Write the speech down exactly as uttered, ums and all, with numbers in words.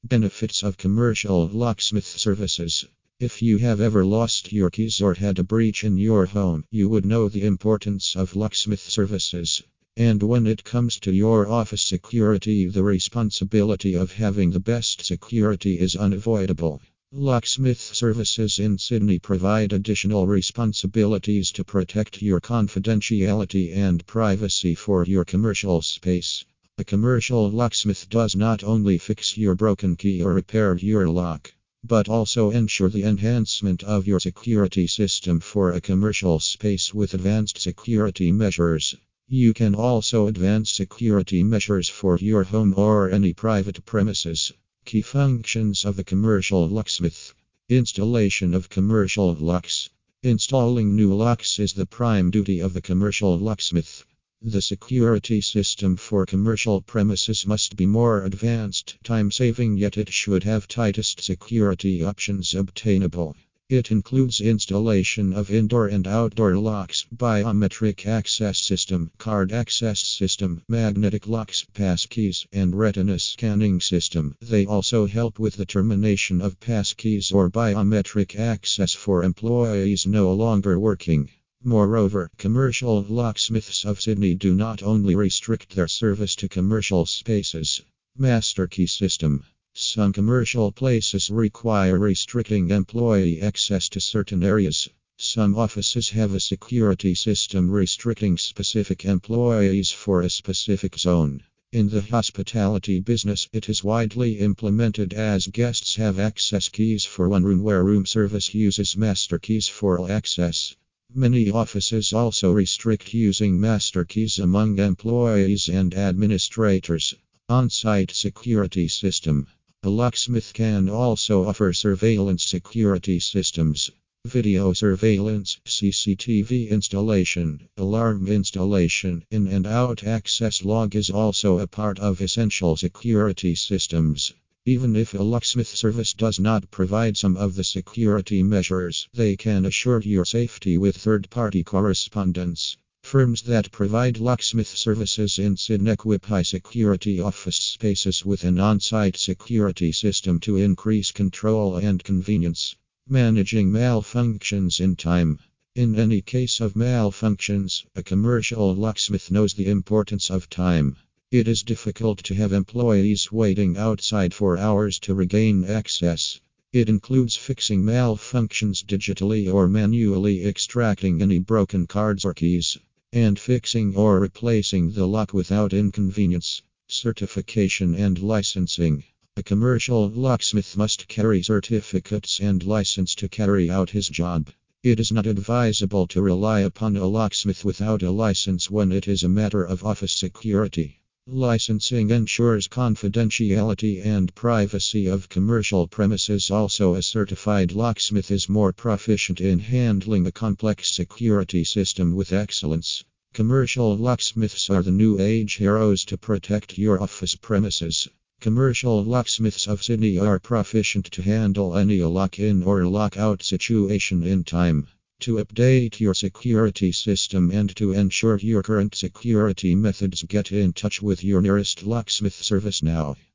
Benefits of commercial locksmith services. If you have ever lost your keys or had a breach in your home, you would know the importance of locksmith services. And when it comes to your office security, the responsibility of having the best security is unavoidable. Locksmith services in Sydney provide additional responsibilities to protect your confidentiality and privacy for your commercial space. A commercial locksmith does not only fix your broken key or repair your lock, but also ensure the enhancement of your security system for a commercial space with advanced security measures. You can also advance security measures for your home or any private premises. Key functions of the commercial locksmith. Installation of commercial locks. Installing new locks is the prime duty of the commercial locksmith. The security system for commercial premises must be more advanced, time-saving, yet it should have tightest security options obtainable. It includes installation of indoor and outdoor locks, biometric access system, card access system, magnetic locks, passkeys, and retina scanning system. They also help with the termination of passkeys or biometric access for employees no longer working. Moreover, commercial locksmiths of Sydney do not only restrict their service to commercial spaces. Master key system. Some commercial places require restricting employee access to certain areas. Some offices have a security system restricting specific employees for a specific zone. In the hospitality business, it is widely implemented as guests have access keys for one room where room service uses master keys for all access. Many offices also restrict using master keys among employees and administrators. On-site security system. A locksmith can also offer surveillance security systems, video surveillance, C C T V installation, alarm installation, in and out access log is also a part of essential security systems. Even if a locksmith service does not provide some of the security measures, they can assure your safety with third-party correspondence. Firms that provide locksmith services in Sydney equip high-security office spaces with an on-site security system to increase control and convenience. Managing malfunctions in time. In any case of malfunctions, a commercial locksmith knows the importance of time. It is difficult to have employees waiting outside for hours to regain access. It includes fixing malfunctions digitally or manually, extracting any broken cards or keys, and fixing or replacing the lock without inconvenience. Certification and licensing. A commercial locksmith must carry certificates and license to carry out his job. It is not advisable to rely upon a locksmith without a license when it is a matter of office security. Licensing ensures confidentiality and privacy of commercial premises. Also, a certified locksmith is more proficient in handling a complex security system with excellence. Commercial locksmiths are the new age heroes to protect your office premises. Commercial locksmiths of Sydney are proficient to handle any lock-in or lock-out situation in time. To update your security system and to ensure your current security methods, get in touch with your nearest locksmith service now.